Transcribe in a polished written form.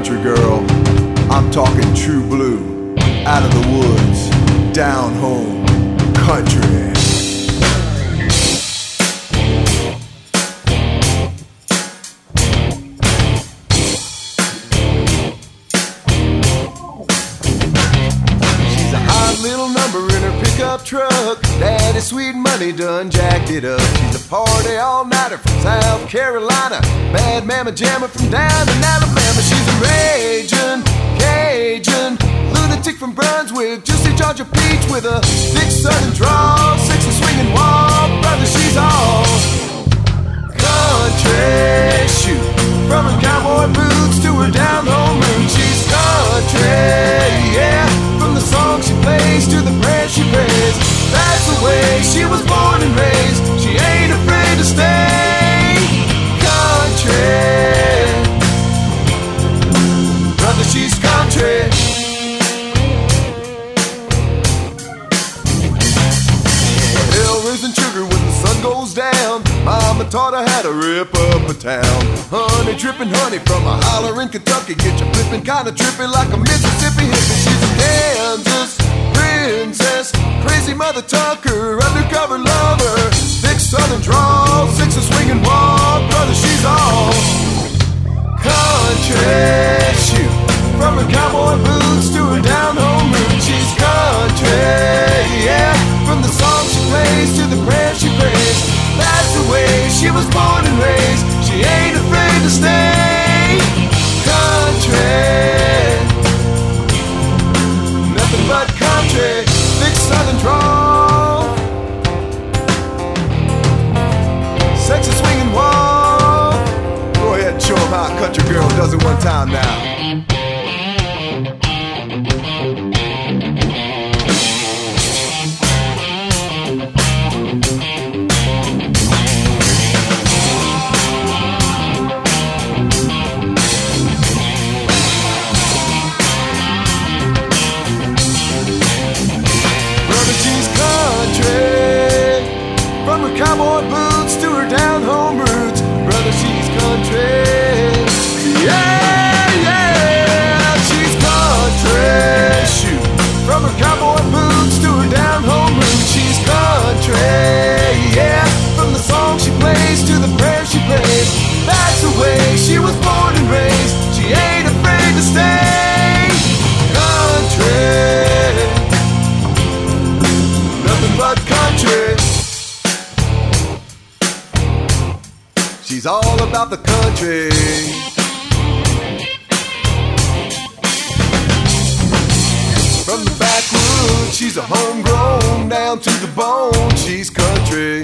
country girl. I'm talking true blue, out of the woods, down home, country. Little number in her pickup truck. Daddy sweet money done jacked it up. She's a party all-nighter from South Carolina, bad mamma jamma from down in Alabama. She's a raging Cajun lunatic from Brunswick, juicy Georgia peach with a thick southern drawl, sexy swinging walk. Brother, she's all country. Shoot, from her cowboy boots to her down-home roots, she's country, yeah. From the song she plays to the prayer she prays, that's the way she was born and raised. She ain't afraid to stay country. Brother, she's country. Hell raising sugar when the sun goes down. Mama taught her how to rip up a town. Honey dripping honey from a holler in Kentucky, get you flipping kinda trippy like a Mississippi hippie. She's a Kansas princess, crazy mother tucker, undercover lover, thick southern drawl, six a swinging walk. Brother, she's all country. Shoot, from her cowboy boots to her down home roots, she's country, yeah. From the song she plays to the prayer she prays, that's the way she was born and raised. She ain't afraid to stay country. Nothing but country, thick southern drawl, sexy swinging walk. Go ahead and show 'em how a country girl does it one time now. From her cowboy boots to her down-home roots, brother, she's country. Yeah, yeah, she's country. Shoot, from her cowboy boots to her down-home roots, she's country. Yeah, from the song she plays to the prayer she prays, that's the way she was born and raised. She ain't afraid to stay country. Nothing but country. She's all about the country. From the backwoods, she's a homegrown, down to the bone, she's country.